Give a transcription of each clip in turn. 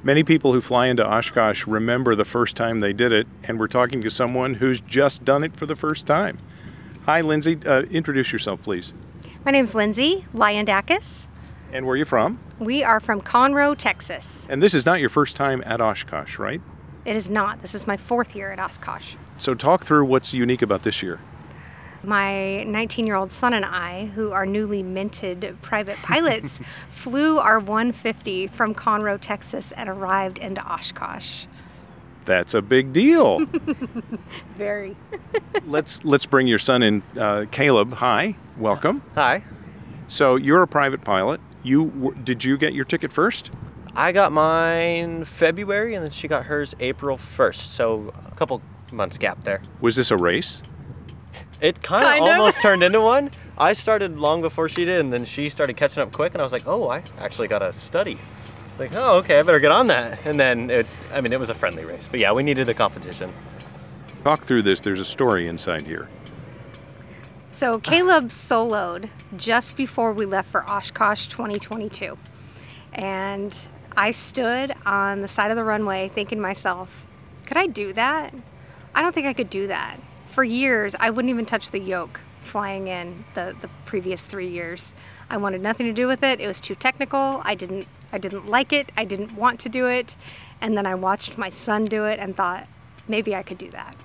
Many people who fly into Oshkosh remember the first time they did it, and we're talking to someone who's just done it for the first time. Hi, Lindsay. Introduce yourself, please. My name's Lindsay Lyandakis. And where are you from? We are from Conroe, Texas. And this is not your first time at Oshkosh, right? It is not. This is my 4th year at Oshkosh. So talk through what's unique about this year. My 19-year-old son and I, who are newly minted private pilots, flew our 150 from Conroe, Texas, and arrived into Oshkosh. That's a big deal. Very. Let's bring your son in. Caleb, hi, welcome. Hi. So you're a private pilot. Did you get your ticket first? I got mine February, and then she got hers April 1st, so a couple months gap there. Was this a race? It kind of almost turned into one. I started long before she did, and then she started catching up quick, and I was like, oh, I actually got to study. Like, oh, okay, I better get on that. And then, it was a friendly race. But yeah, we needed the competition. Talk through this. There's a story inside here. So Caleb soloed just before we left for Oshkosh 2022. And I stood on the side of the runway thinking to myself, could I do that? I don't think I could do that. For years, I wouldn't even touch the yoke flying in the previous 3 years. I wanted nothing to do with it. It was too technical. I didn't like it. I didn't want to do it. And then I watched my son do it and thought, maybe I could do that.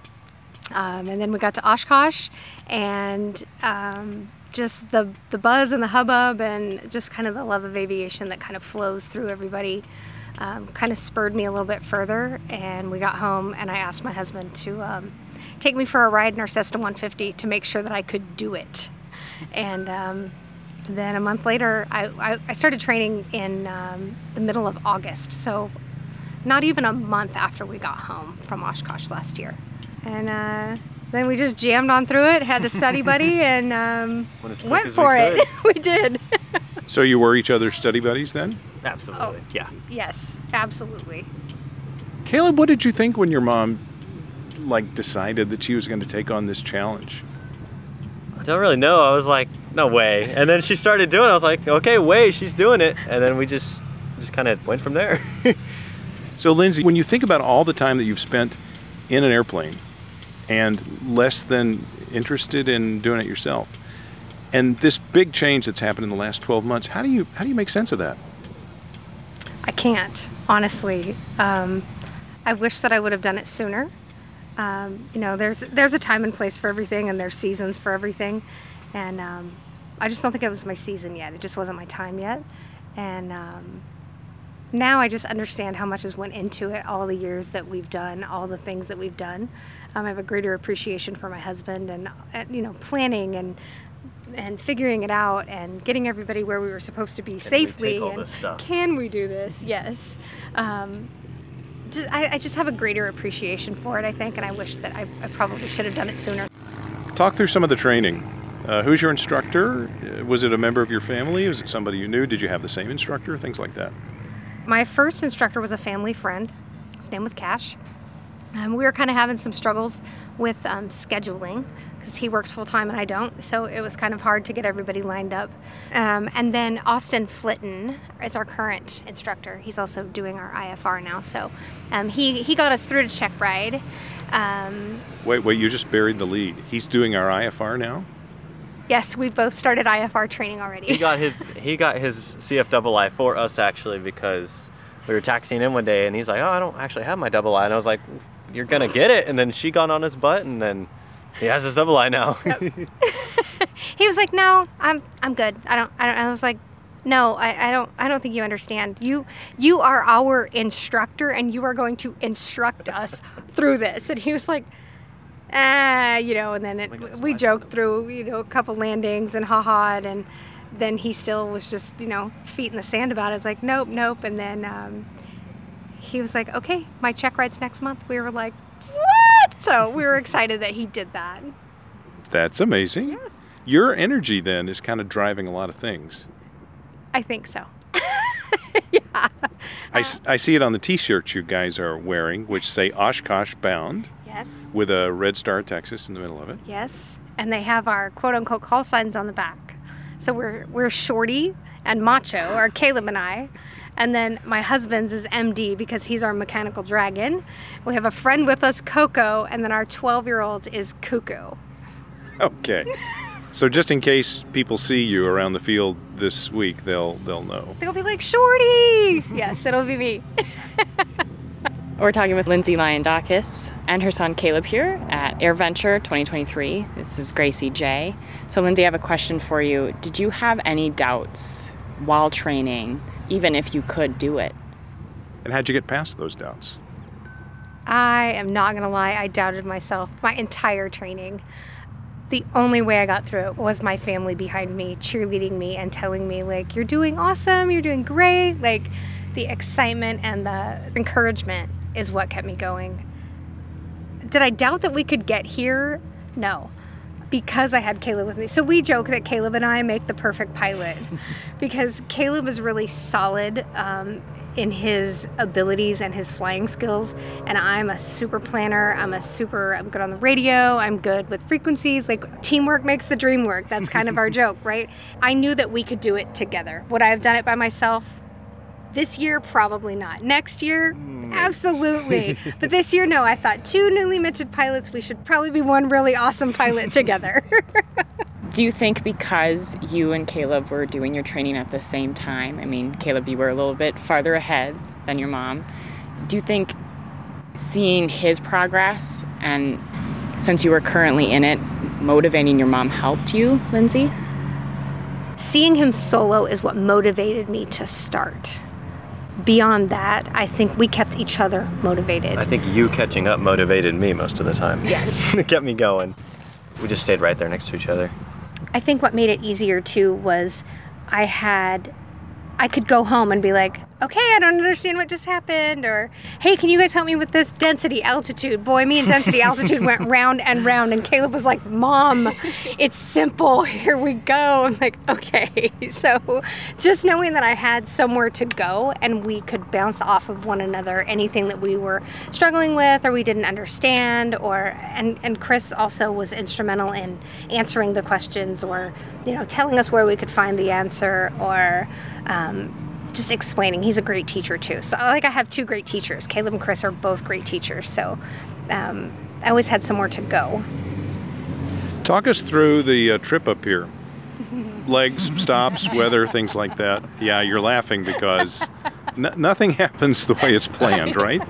And then we got to Oshkosh, and just the buzz and the hubbub and just kind of the love of aviation that kind of flows through everybody kind of spurred me a little bit further. And we got home, and I asked my husband to take me for a ride in our Cessna 150 to make sure that I could do it. And then a month later, I started training in the middle of August, so not even a month after we got home from Oshkosh last year. And then we just jammed on through it, had a study buddy, and went for it. We did. So you were each other's study buddies then? Absolutely, yeah. Yes, absolutely. Caleb, what did you think when your mom decided that she was going to take on this challenge? I don't really know. I was like, no way. And then she started doing it. I was like, okay, way, she's doing it. And then we just kind of went from there. So Lindsay, when you think about all the time that you've spent in an airplane and less than interested in doing it yourself, and this big change that's happened in the last 12 months, how do you make sense of that? I can't, honestly. I wish that I would have done it sooner. There's a time and place for everything, and there's seasons for everything. And I just don't think it was my season yet. It just wasn't my time yet. And now I just understand how much has went into it, all the years that we've done, all the things that we've done. I have a greater appreciation for my husband and planning and figuring it out and getting everybody where we were supposed to be safely. Take all this stuff. Can we do this? Yes. I just have a greater appreciation for it, I think, and I wish that I probably should have done it sooner. Talk through some of the training. Who's your instructor? Was it a member of your family? Was it somebody you knew? Did you have the same instructor? Things like that. My first instructor was a family friend. His name was Cash. We were kind of having some struggles with scheduling because he works full-time and I don't, so it was kind of hard to get everybody lined up. And then Austin Flitton is our current instructor. He's also doing our IFR now, so he got us through to check ride. Wait, you just buried the lead. He's doing our IFR now? Yes, we've both started IFR training already. He got his CFII for us, actually, because we were taxiing in one day, and he's like, oh, I don't actually have my double I. And I was like, you're going to get it. And then she got on his butt, and then he has his double I now. Yep. He was like, no, I'm good. I don't. I was like, no, I don't think you understand. You are our instructor, and you are going to instruct us through this. And he was like, and then we joked through, a couple landings and ha-ha, and then he still was just, feet in the sand about it. I was like, nope. And then he was like, okay, my check ride's next month. We were like, what? So we were excited that he did that. That's amazing. Yes. Your energy then is kind of driving a lot of things. I think so. Yeah. I see it on the T-shirts you guys are wearing, which say Oshkosh Bound. Yes. With a red star Texas in the middle of it. Yes. And they have our quote-unquote call signs on the back. So we're Shorty and Macho, or Caleb and I. And then my husband's is MD because he's our mechanical dragon. We have a friend with us, Coco, and then our 12-year-old is Cuckoo. Okay. So just in case people see you around the field this week, they'll know. They'll be like, Shorty! Yes, it'll be me. We're talking with Lindsay Lyandakis and her son Caleb here at AirVenture 2023. This is Gracie J. So Lindsay, I have a question for you. Did you have any doubts while training, even if you could do it? And how'd you get past those doubts? I am not going to lie, I doubted myself my entire training. The only way I got through it was my family behind me, cheerleading me and telling me, like, you're doing awesome, you're doing great. Like, the excitement and the encouragement is what kept me going. Did I doubt that we could get here? No, because I had Caleb with me. So we joke that Caleb and I make the perfect pilot because Caleb is really solid in his abilities and his flying skills, and I'm a super planner. I'm good on the radio. I'm good with frequencies. Like, teamwork makes the dream work. That's kind of our joke, right? I knew that we could do it together. Would I have done it by myself? This year, probably not. Next year, absolutely. But this year, no. I thought 2 newly minted pilots, we should probably be one really awesome pilot together. Do you think because you and Caleb were doing your training at the same time, I mean, Caleb, you were a little bit farther ahead than your mom, do you think seeing his progress and since you were currently in it, motivating your mom helped you, Lindsay? Seeing him solo is what motivated me to start. Beyond that, I think we kept each other motivated. I think you catching up motivated me most of the time. Yes. It kept me going. We just stayed right there next to each other. I think what made it easier too was I could go home and be like, okay, I don't understand what just happened, or hey, can you guys help me with this density altitude? Boy, me and density altitude went round and round, and Caleb was like, Mom, it's simple, here we go. I'm like, okay. So just knowing that I had somewhere to go and we could bounce off of one another, anything that we were struggling with or we didn't understand, and Chris also was instrumental in answering the questions, or telling us where we could find the answer, or just explaining. He's a great teacher too. So I have 2 great teachers. Caleb and Chris are both great teachers. So I always had somewhere to go. Talk us through the trip up here. Legs, stops, weather, things like that. Yeah, you're laughing because nothing happens the way it's planned, right?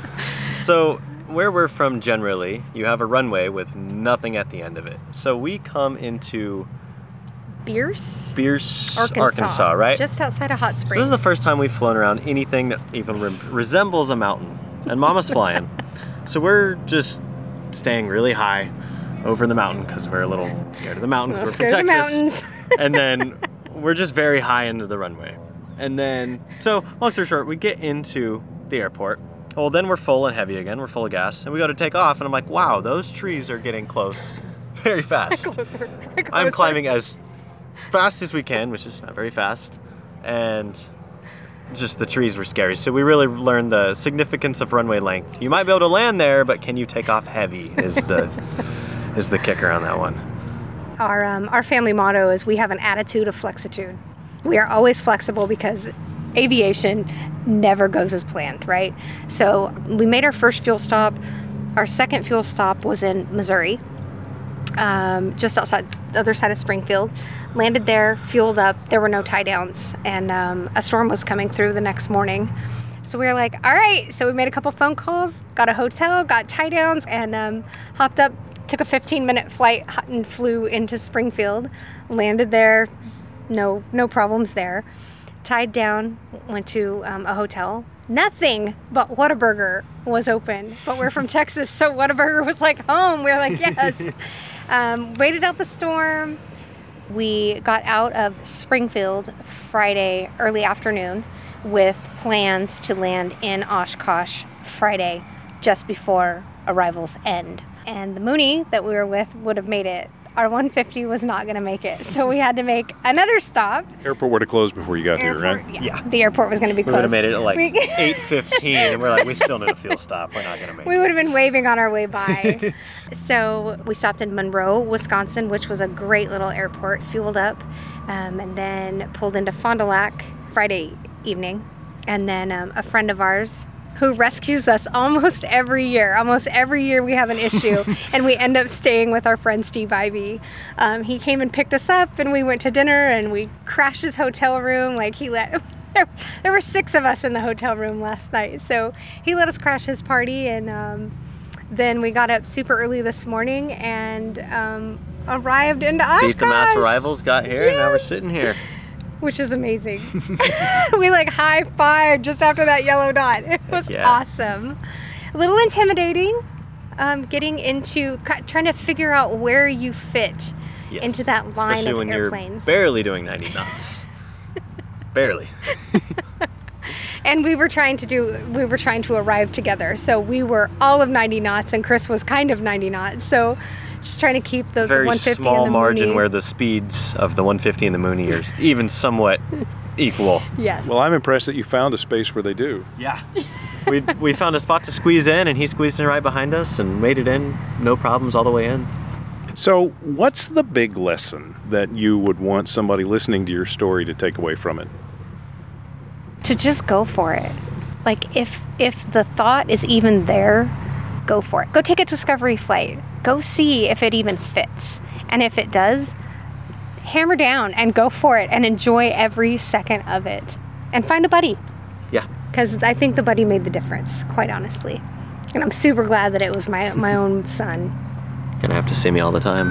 So where we're from generally, you have a runway with nothing at the end of it. So we come into Bierce, Arkansas, right? Just outside of Hot Springs. So this is the first time we've flown around anything that even resembles a mountain. And Mama's flying. So we're just staying really high over the mountain because we're a little scared of the mountain because we're from Texas. And then we're just very high into the runway. And then, so long story short, we get into the airport. Well, then we're full and heavy again. We're full of gas. And we go to take off. And I'm like, wow, those trees are getting close very fast. Closer. I'm climbing as fast as we can, which is not very fast, and just the trees were scary. So we really learned the significance of runway length. You might be able to land there, but can you take off heavy is the kicker on that one. Our family motto is we have an attitude of flexitude. We are always flexible because aviation never goes as planned, right? So we made our first fuel stop. Our second fuel stop was in Missouri, just outside the other side of Springfield. Landed there, fueled up. There were no tie downs, and a storm was coming through the next morning. So we were like, all right. So we made a couple phone calls, got a hotel, got tie downs, and hopped up, took a 15-minute flight and flew into Springfield. Landed there, no problems there. Tied down, went to a hotel. Nothing but Whataburger was open. But we're from Texas, so Whataburger was like home. We were like, yes. Waited out the storm. We got out of Springfield Friday early afternoon with plans to land in Oshkosh Friday just before arrivals end. And the Mooney that we were with would have made it. Our 150 was not going to make it, so we had to make another stop. Airport would have closed before you got here, right? Yeah. The airport was going to be closed. We would have made it at like 8:15, and we're like, we still need a fuel stop. We're not going to make it. We would have been waving on our way by. So we stopped in Monroe, Wisconsin, which was a great little airport, fueled up, and then pulled into Fond du Lac Friday evening. And then a friend of ours who rescues us almost every year. Almost every year we have an issue, and we end up staying with our friend Steve Ivy. He came and picked us up, and we went to dinner, and we crashed his hotel room. Like there were 6 of us in the hotel room last night, so he let us crash his party, and then we got up super early this morning and arrived into Oshkosh. Beat the mass arrivals, got here, Yes. and now we're sitting here. Which is amazing. We high-fived just after that yellow dot. It was awesome. A little intimidating, getting into trying to figure out where you fit into that line Especially of when airplanes. you're barely doing 90 knots. Barely. And we were trying to arrive together. So we were all of 90 knots, and Chris was kind of 90 knots. So just trying to keep the 150 very small and the margin Mooney. where the speeds of the 150 and the Mooney are even somewhat equal. Yes. Well, I'm impressed that you found a space where they do. Yeah. We found a spot to squeeze in, and he squeezed in right behind us and made it in, no problems all the way in. So, what's the big lesson that you would want somebody listening to your story to take away from it? To just go for it. Like if the thought is even there, go for it. Go take a discovery flight. Go see if it even fits. And if it does, hammer down and go for it and enjoy every second of it. And find a buddy. Yeah. Because I think the buddy made the difference, quite honestly. And I'm super glad that it was my own son. Gonna have to see me all the time.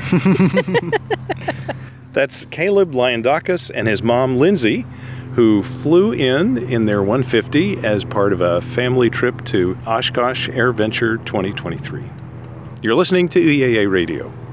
That's Caleb Lyandakis and his mom, Lindsay, who flew in their 150 as part of a family trip to Oshkosh AirVenture 2023. You're listening to EAA Radio.